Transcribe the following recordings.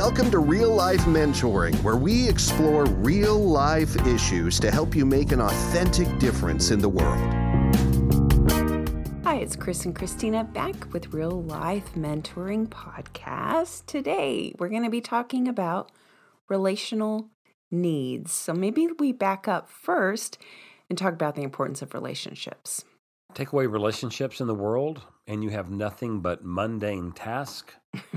Welcome to Real Life Mentoring, where we explore real life issues to help you make an authentic difference in the world. Hi, it's Chris and Christina back with Real Life Mentoring Podcast. Today, we're going to be talking about relational needs. So maybe we back up first and talk about the importance of relationships. Take away relationships in the world, and you have nothing but mundane tasks.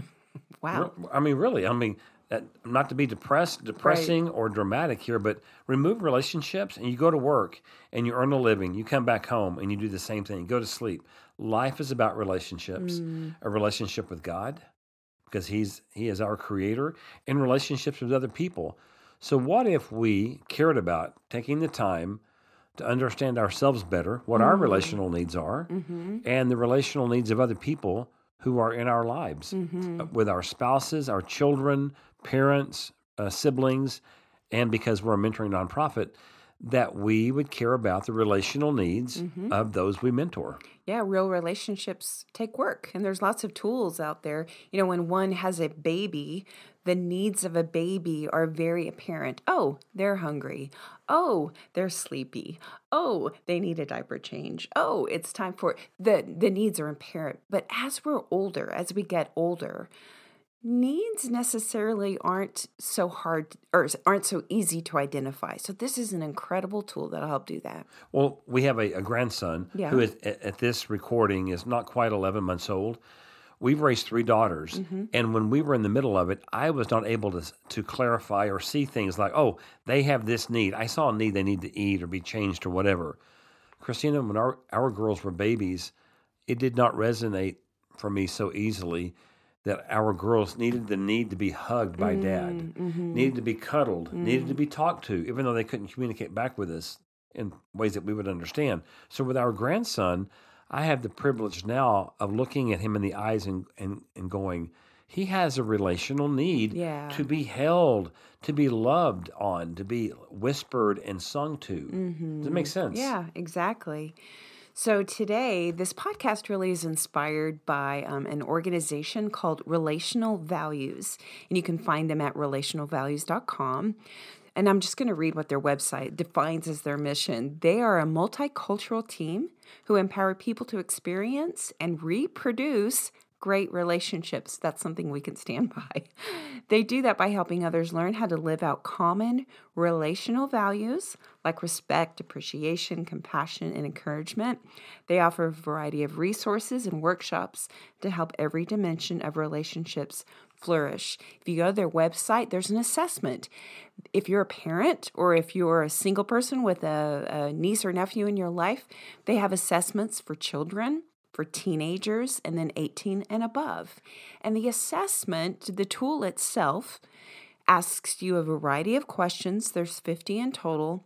Wow. Really. Not to be depressing or dramatic here, but remove relationships and you go to work and you earn a living. You come back home and you do the same thing. You go to sleep. Life is about relationships, a relationship with God because He is our creator, and relationships with other people. So what if we cared about taking the time to understand ourselves better, what our relational needs are, and the relational needs of other people who are in our lives, with our spouses, our children, parents, siblings, and because we're a mentoring nonprofit, that we would care about the relational needs of those we mentor. Yeah, real relationships take work, and there's lots of tools out there. You know, when one has a baby, the needs of a baby are very apparent. Oh, they're hungry. Oh, they're sleepy. Oh, they need a diaper change. Oh, it's time for the needs are apparent. But as we get older, needs necessarily aren't so hard or aren't so easy to identify. So this is an incredible tool that'll help do that. Well, we have a grandson who is, at this recording is not quite 11 months old. We've raised 3 daughters, and when we were in the middle of it, I was not able to clarify or see things like, oh, they have this need. I saw a need they need to eat or be changed or whatever. Christina, when our girls were babies, it did not resonate for me so easily that our girls needed to be hugged by dad, needed to be cuddled, needed to be talked to, even though they couldn't communicate back with us in ways that we would understand. So with our grandson, I have the privilege now of looking at him in the eyes and going, he has a relational need to be held, to be loved on, to be whispered and sung to. Does it make sense? Yeah, exactly. So today, this podcast really is inspired by an organization called Relational Values, and you can find them at relationalvalues.com. And I'm just going to read what their website defines as their mission. They are a multicultural team who empower people to experience and reproduce great relationships. That's something we can stand by. They do that by helping others learn how to live out common relational values like respect, appreciation, compassion, and encouragement. They offer a variety of resources and workshops to help every dimension of relationships flourish. If you go to their website, there's an assessment. If you're a parent or if you're a single person with a niece or nephew in your life, they have assessments for children, for teenagers, and then 18 and above. And the assessment, the tool itself, asks you a variety of questions. There's 50 in total,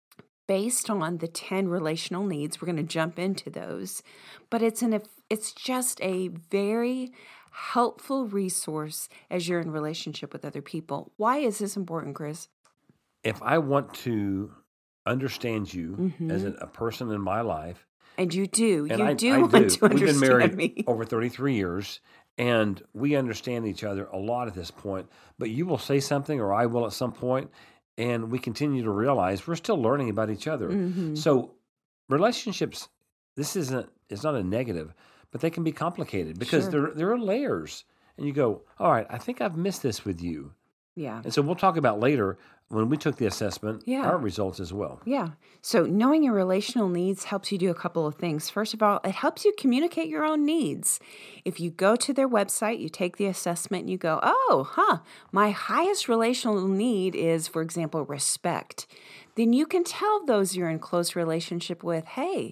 based on the 10 relational needs. We're going to jump into those. But it's just a very helpful resource as you're in relationship with other people. Why is this important, Chris? If I want to understand you as a person in my life, and you do. And I do want to understand We've been married me. over 33 years, and we understand each other a lot at this point. But you will say something, or I will at some point, and we continue to realize we're still learning about each other. So relationships, it's not a negative, but they can be complicated because there are layers. And you go, all right, I think I've missed this with you. Yeah. And so we'll talk about later when we took the assessment, our results as well. Yeah. So knowing your relational needs helps you do a couple of things. First of all, it helps you communicate your own needs. If you go to their website, you take the assessment and you go, my highest relational need is, for example, respect. Then you can tell those you're in close relationship with, hey,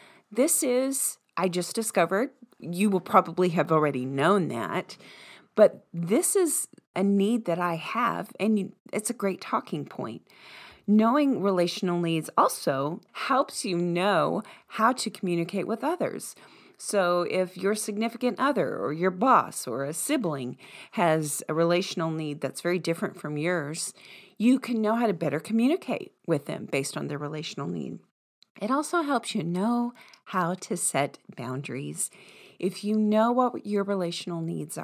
I just discovered, you will probably have already known that, but this is a need that I have, and it's a great talking point. Knowing relational needs also helps you know how to communicate with others. So if your significant other or your boss or a sibling has a relational need that's very different from yours, you can know how to better communicate with them based on their relational need. It also helps you know how to set boundaries. If you know what your relational needs are,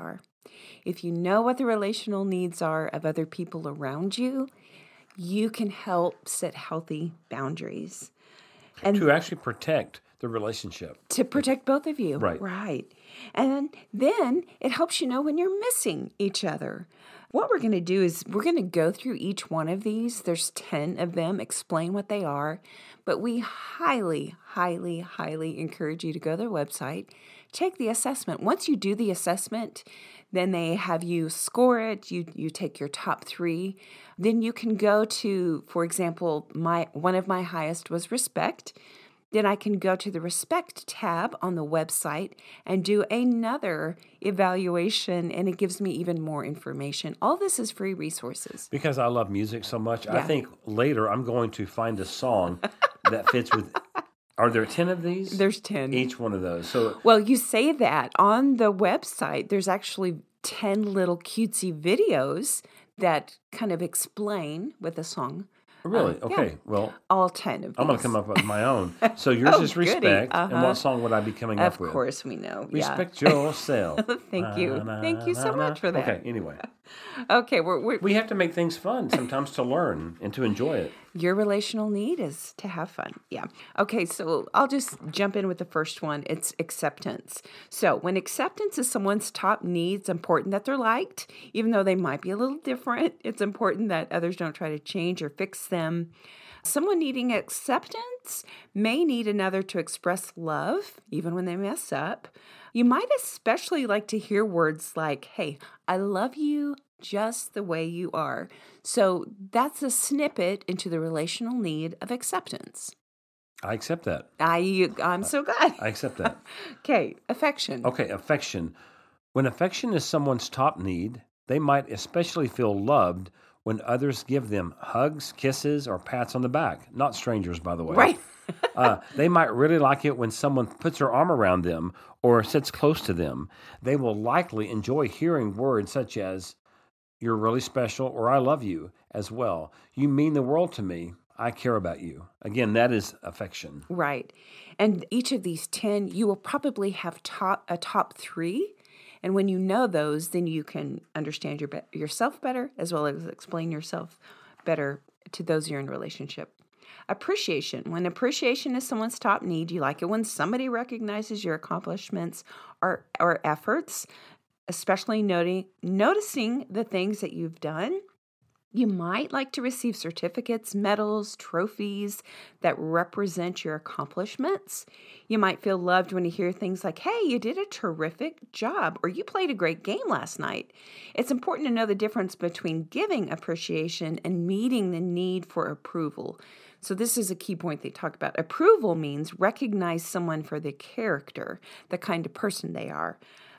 If you know what the relational needs are of other people around you, you can help set healthy boundaries. And to actually protect the relationship. To protect both of you. Right. Right. And then it helps you know when you're missing each other. What we're going to do is we're going to go through each one of these. There's 10 of them, explain what they are. But we highly, highly, highly encourage you to go to their website, take the assessment. Once you do the assessment, then they have you score it. You take your top 3. Then you can go to, for example, one of my highest was respect. Then I can go to the respect tab on the website and do another evaluation, and it gives me even more information. All this is free resources. Because I love music so much, I think later I'm going to find a song that fits with... Are there 10 of these? There's 10. Each one of those. So, well, you say that. On the website, there's actually 10 little cutesy videos that kind of explain with a song. Really? Okay. Yeah. Well, all 10 of these. I'm going to come up with my own. So yours is Respect. And what song would I be coming up with? Of course we know. Respect yourself. Thank you. Thank you so much for that. Okay, anyway. Okay. We have to make things fun sometimes to learn and to enjoy it. Your relational need is to have fun. Yeah. Okay, so I'll just jump in with the first one. It's acceptance. So when acceptance is someone's top need, it's important that they're liked, even though they might be a little different. It's important that others don't try to change or fix them. Someone needing acceptance may need another to express love, even when they mess up. You might especially like to hear words like, hey, I love you just the way you are. So that's a snippet into the relational need of acceptance. I accept that. I'm so glad. I accept that. Okay, affection. Okay, affection. When affection is someone's top need, they might especially feel loved when others give them hugs, kisses, or pats on the back. Not strangers, by the way. Right. They might really like it when someone puts their arm around them or sits close to them. They will likely enjoy hearing words such as, you're really special, or I love you as well. You mean the world to me. I care about you. Again, that is affection. Right. And each of these 10, you will probably have a top 3. And when you know those, then you can understand yourself better, as well as explain yourself better to those you're in a relationship. Appreciation. When appreciation is someone's top need, you like it when somebody recognizes your accomplishments or efforts, especially noticing the things that you've done. You might like to receive certificates, medals, trophies that represent your accomplishments. You might feel loved when you hear things like, hey, you did a terrific job, or you played a great game last night. It's important to know the difference between giving appreciation and meeting the need for approval. So this is a key point they talk about. Approval means recognize someone for their character, the kind of person they are.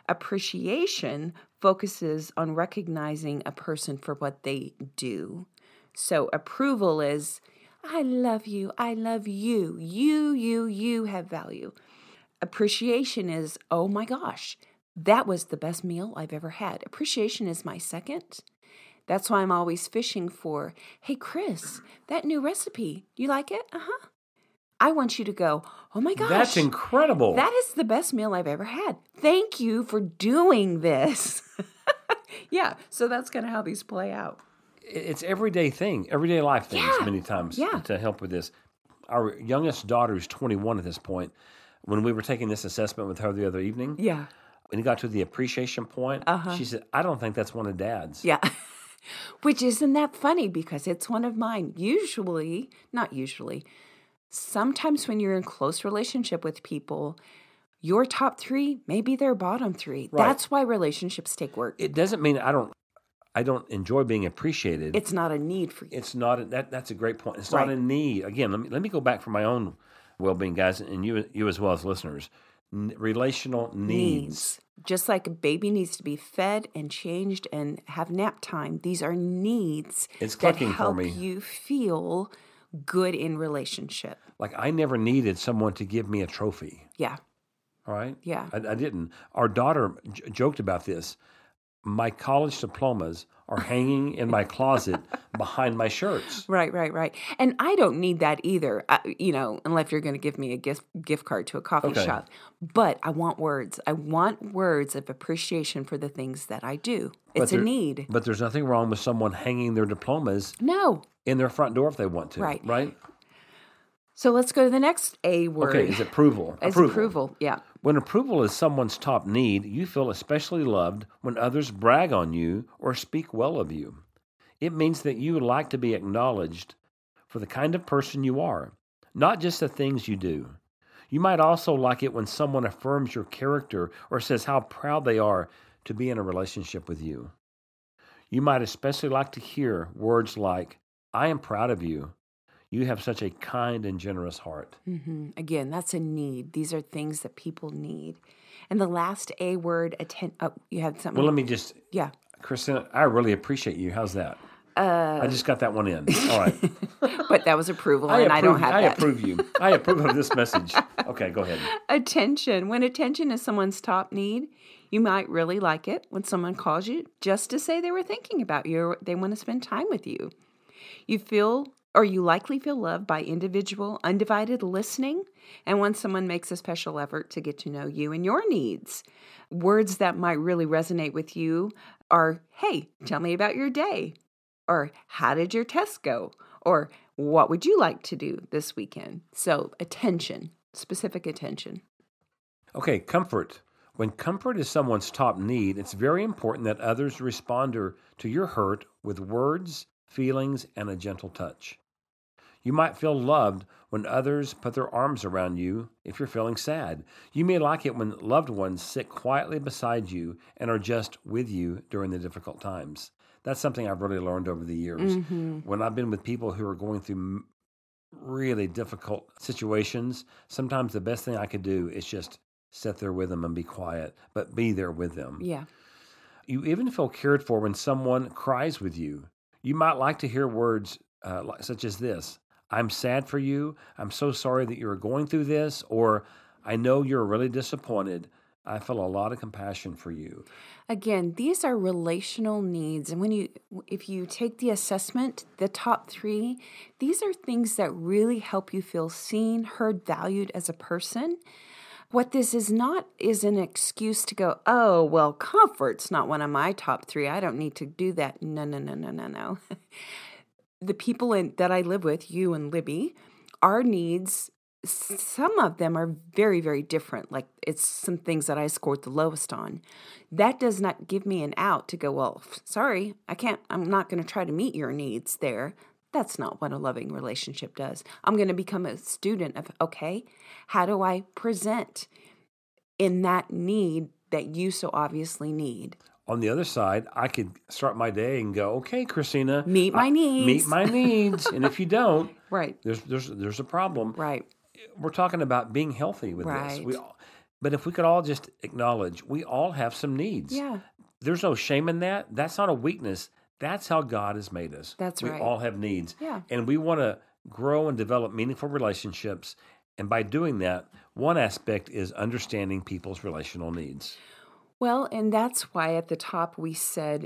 Appreciation focuses on recognizing a person for what they do. So approval is, I love you, you have value. Appreciation is, oh my gosh, that was the best meal I've ever had. Appreciation is my second. That's why I'm always fishing for, hey, Chris, that new recipe, you like it? Uh-huh. I want you to go, oh my gosh. That's incredible. That is the best meal I've ever had. Thank you for doing this. Yeah, so that's kind of how these play out. It's everyday life things many times to help with this. Our youngest daughter is 21 at this point. When we were taking this assessment with her the other evening, when it got to the appreciation point, she said, I don't think that's one of Dad's. Yeah. Which isn't that funny because it's one of mine. Sometimes when you're in close relationship with people, your top 3 may be their bottom 3. Right. That's why relationships take work. It doesn't mean I don't enjoy being appreciated. It's not a need for you. It's not that's a great point. It's not a need. Again, let me go back for my own well-being, guys, and you as well as listeners. Relational needs. Just like a baby needs to be fed and changed and have nap time, these are needs that help you feel good in relationship. Like I never needed someone to give me a trophy. Yeah. All right? Yeah. I didn't. Our daughter joked about this. my college diplomas are hanging in my closet behind my shirts. Right. And I don't need that either, unless you're going to give me a gift card to a coffee shop. But I want words. I want words of appreciation for the things that I do. It's a need. But there's nothing wrong with someone hanging their diplomas in their front door if they want to. Right? So let's go to the next A word. Okay, is approval. Approval, yeah. When approval is someone's top need, you feel especially loved when others brag on you or speak well of you. It means that you like to be acknowledged for the kind of person you are, not just the things you do. You might also like it when someone affirms your character or says how proud they are to be in a relationship with you. You might especially like to hear words like, "I am proud of you. You have such a kind and generous heart." Mm-hmm. Again, that's a need. These are things that people need. And the last A word, you had something? Well, let me just... Yeah. Christina, I really appreciate you. How's that? I just got that one in. All right. But that was approval, I don't have that. I approve you. I approve of this message. Okay, go ahead. Attention. When attention is someone's top need, you might really like it when someone calls you just to say they were thinking about you or they want to spend time with you. You likely feel loved by individual, undivided listening, and when someone makes a special effort to get to know you and your needs. Words that might really resonate with you are, "Hey, tell me about your day," or "How did your test go?" or "What would you like to do this weekend?" So attention, specific attention. Okay, comfort. When comfort is someone's top need, it's very important that others respond to your hurt with words, feelings, and a gentle touch. You might feel loved when others put their arms around you if you're feeling sad. You may like it when loved ones sit quietly beside you and are just with you during the difficult times. That's something I've really learned over the years. Mm-hmm. When I've been with people who are going through really difficult situations, sometimes the best thing I could do is just sit there with them and be quiet, but be there with them. Yeah. You even feel cared for when someone cries with you. You might like to hear words such as this: "I'm sad for you. I'm so sorry that you're going through this," or "I know you're really disappointed. I feel a lot of compassion for you." Again, these are relational needs. And if you take the assessment, the top 3, these are things that really help you feel seen, heard, valued as a person. What this is not is an excuse to go, "Oh, well, comfort's not one of my top 3. I don't need to do that." No. The people that I live with, you and Libby, our needs, some of them are very, very different. Like it's some things that I scored the lowest on. That does not give me an out to go, "Well, sorry, I'm not going to try to meet your needs there." That's not what a loving relationship does. I'm going to become a student of, okay, how do I present in that need that you so obviously need? On the other side, I could start my day and go, "Okay, Christina, meet my needs." Meet my needs. And if you don't, right, there's a problem. Right. We're talking about being healthy with this. But if we could all just acknowledge we all have some needs. Yeah. There's no shame in that. That's not a weakness. That's how God has made us. That's right. We all have needs. Yeah. And we want to grow and develop meaningful relationships. And by doing that, one aspect is understanding people's relational needs. Well, and that's why at the top we said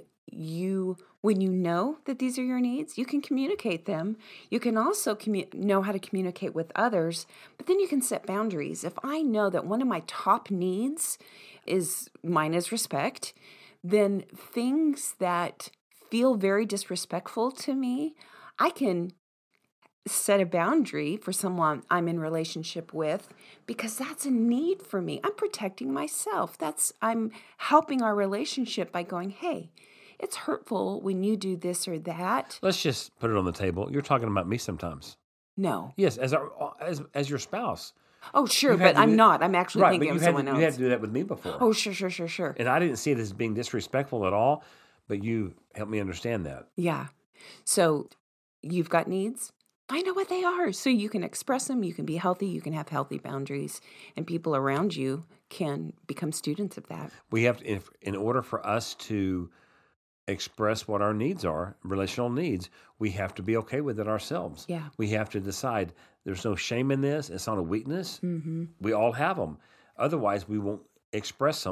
when you know that these are your needs, you can communicate them. You can also know how to communicate with others, but then you can set boundaries. If I know that one of my top needs is respect, then things that feel very disrespectful to me, I can set a boundary for someone I'm in relationship with because that's a need for me. I'm protecting myself. I'm helping our relationship by going, "Hey, it's hurtful when you do this or that." Let's just put it on the table. You're talking about me sometimes. No. Yes, as your spouse. Oh, sure, but I'm not. I'm actually thinking of someone else. You had to do that with me before. Oh, sure. And I didn't see it as being disrespectful at all, but you helped me understand that. Yeah. So you've got needs. I know what they are. So you can express them. You can be healthy. You can have healthy boundaries. And people around you can become students of that. We have to, in order for us to express what our needs are, relational needs, we have to be okay with it ourselves. Yeah. We have to decide there's no shame in this. It's not a weakness. Mm-hmm. We all have them. Otherwise, we won't express them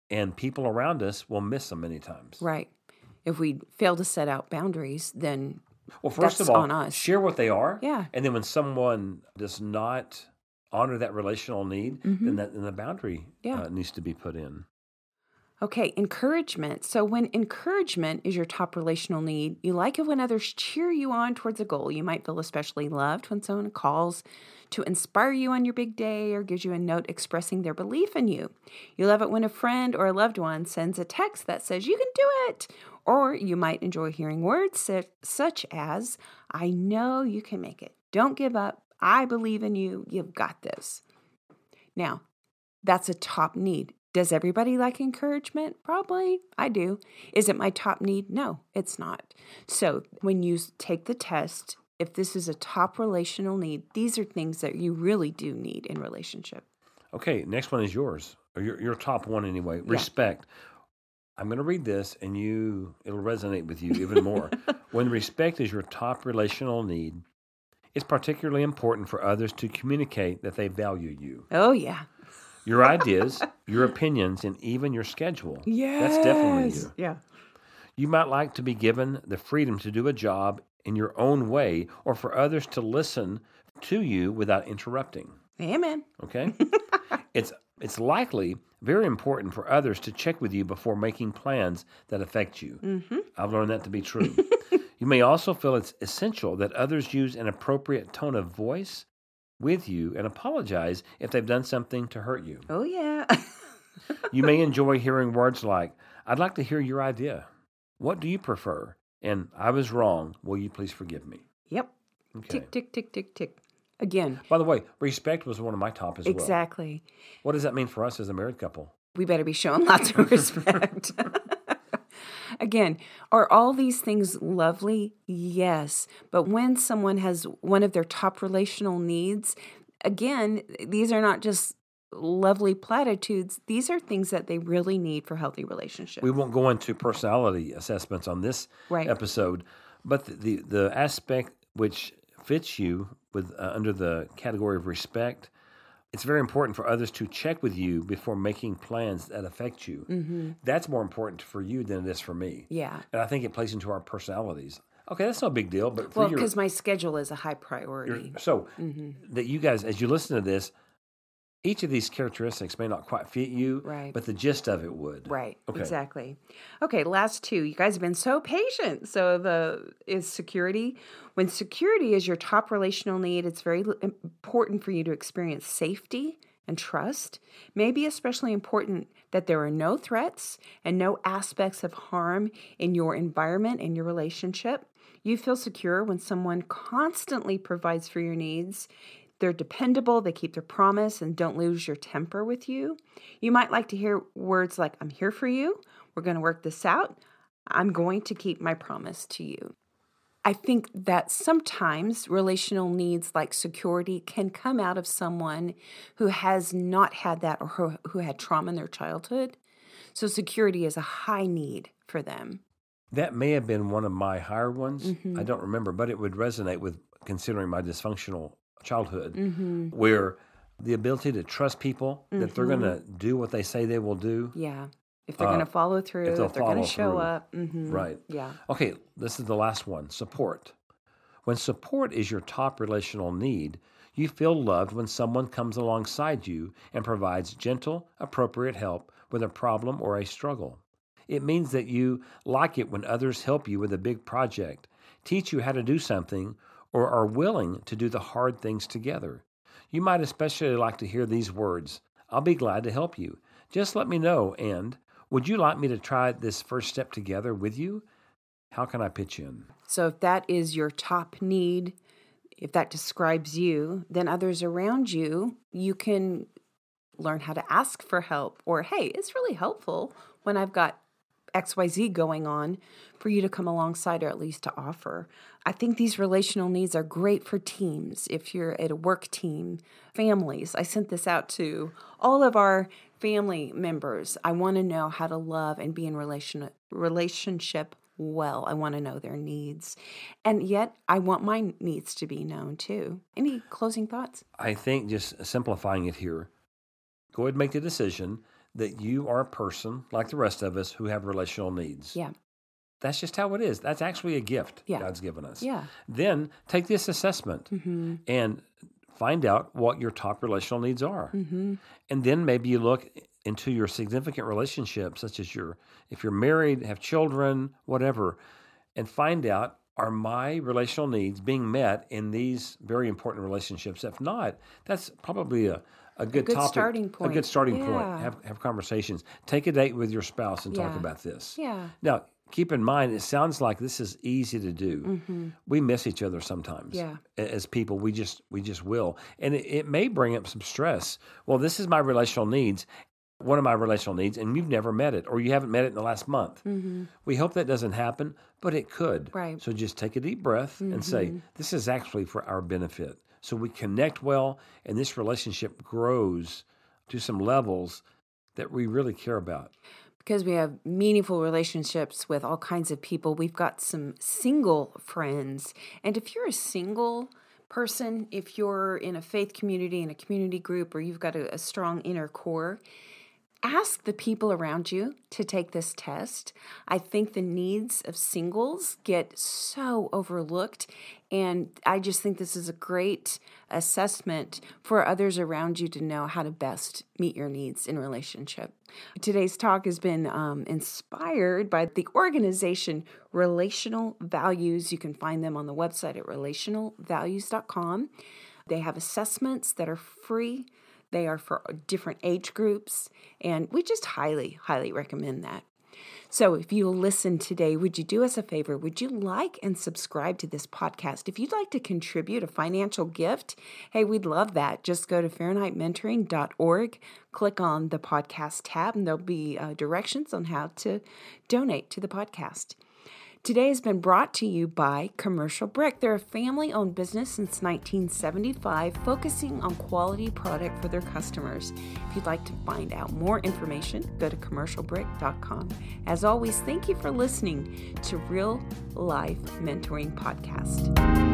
and people around us will miss them many times. Right. If we fail to set out boundaries, then well, first that's of all, on us. Share what they are. Yeah. And then when someone does not honor that relational need, then the boundary needs to be put in. Okay, encouragement. So when encouragement is your top relational need, you like it when others cheer you on towards a goal. You might feel especially loved when someone calls to inspire you on your big day or gives you a note expressing their belief in you. You love it when a friend or a loved one sends a text that says, "You can do it." Or you might enjoy hearing words such as, "I know you can make it. Don't give up. I believe in you. You've got this." Now, that's a top need. Does everybody like encouragement? Probably. I do. Is it my top need? No, it's not. So when you take the test, if this is a top relational need, these are things that you really do need in relationship. Okay, next one is yours, or your top one anyway. Yeah. Respect. I'm going to read this, and it'll resonate with you even more. When respect is your top relational need, it's particularly important for others to communicate that they value you. Oh, yeah. Your ideas, your opinions, and even your schedule. Yes. That's definitely you. Yeah. You might like to be given the freedom to do a job in your own way, or for others to listen to you without interrupting. Amen. Okay? It's likely very important for others to check with you before making plans that affect you. Mm-hmm. I've learned that to be true. You may also feel it's essential that others use an appropriate tone of voice with you and apologize if they've done something to hurt you. Oh, yeah. You may enjoy hearing words like, "I'd like to hear your idea. What do you prefer?" And "I was wrong. Will you please forgive me?" Yep. Okay. Tick, tick, tick, tick, tick. Again. By the way, respect was one of my top as well. Exactly. What does that mean for us as a married couple? We better be showing lots of respect. Again, are all these things lovely? Yes. But when someone has one of their top relational needs, again, these are not just lovely platitudes. These are things that they really need for healthy relationships. We won't go into personality assessments on this episode, but the aspect which fits you with under the category of respect, it's very important for others to check with you before making plans that affect you. Mm-hmm. That's more important for you than it is for me. Yeah. And I think it plays into our personalities. Okay, that's no big deal. But because my schedule is a high priority. So that you guys, as you listen to this, each of these characteristics may not quite fit you, but the gist of it would. Right, okay. Exactly. Okay, last two. You guys have been so patient. So is security. When security is your top relational need, it's very important for you to experience safety and trust. Maybe especially important that there are no threats and no aspects of harm in your environment and your relationship. You feel secure when someone constantly provides for your needs. They're dependable, they keep their promise, and don't lose your temper with you. You might like to hear words like, "I'm here for you. We're going to work this out. I'm going to keep my promise to you." I think that sometimes relational needs like security can come out of someone who has not had that or who had trauma in their childhood. So security is a high need for them. That may have been one of my higher ones. Mm-hmm. I don't remember, but it would resonate with considering my dysfunctional childhood, where the ability to trust people, that they're going to do what they say they will do. Yeah. If they're going to follow through, if they're going to show up. Mm-hmm. Right. Yeah. Okay, this is the last one, support. When support is your top relational need, you feel loved when someone comes alongside you and provides gentle, appropriate help with a problem or a struggle. It means that you like it when others help you with a big project, teach you how to do something, or are willing to do the hard things together. You might especially like to hear these words, "I'll be glad to help you. Just let me know," and "Would you like me to try this first step together with you? How can I pitch in?" So if that is your top need, if that describes you, then others around you, you can learn how to ask for help. Or, "Hey, it's really helpful when I've got XYZ going on for you to come alongside or at least to offer." I think these relational needs are great for teams. If you're at a work team, families, I sent this out to all of our family members. I want to know how to love and be in relationship well. I want to know their needs. And yet I want my needs to be known too. Any closing thoughts? I think just simplifying it here, go ahead and make the decision that you are a person like the rest of us who have relational needs. Yeah. That's just how it is. That's actually a gift Yeah. God's given us. Yeah. Then take this assessment and find out what your top relational needs are. And then maybe you look into your significant relationships, such as if you're married, have children, whatever, and find out, are my relational needs being met in these very important relationships? If not, that's probably a good topic, starting point. A good starting point. Yeah. Have conversations. Take a date with your spouse and talk about this. Yeah. Now, keep in mind, it sounds like this is easy to do. We miss each other sometimes. Yeah. As people, we just will. And it may bring up some stress. Well, this is my relational needs, one of my relational needs, and you've never met it, or you haven't met it in the last month. We hope that doesn't happen, but it could. Right. So just take a deep breath and say, this is actually for our benefit. So we connect well, and this relationship grows to some levels that we really care about. Because we have meaningful relationships with all kinds of people. We've got some single friends. And if you're a single person, if you're in a faith community, in a community group, or you've got a strong inner core, ask the people around you to take this test. I think the needs of singles get so overlooked, and I just think this is a great assessment for others around you to know how to best meet your needs in relationship. Today's talk has been inspired by the organization Relational Values. You can find them on the website at relationalvalues.com. They have assessments that are free. They are for different age groups, and we just highly, highly recommend that. So if you'll listen today, would you do us a favor? Would you like and subscribe to this podcast? If you'd like to contribute a financial gift, hey, we'd love that. Just go to FahrenheitMentoring.org, click on the podcast tab, and there'll be directions on how to donate to the podcast. Today has been brought to you by Commercial Brick. They're a family-owned business since 1975, focusing on quality product for their customers. If you'd like to find out more information, go to commercialbrick.com. As always, thank you for listening to Real Life Mentoring Podcast.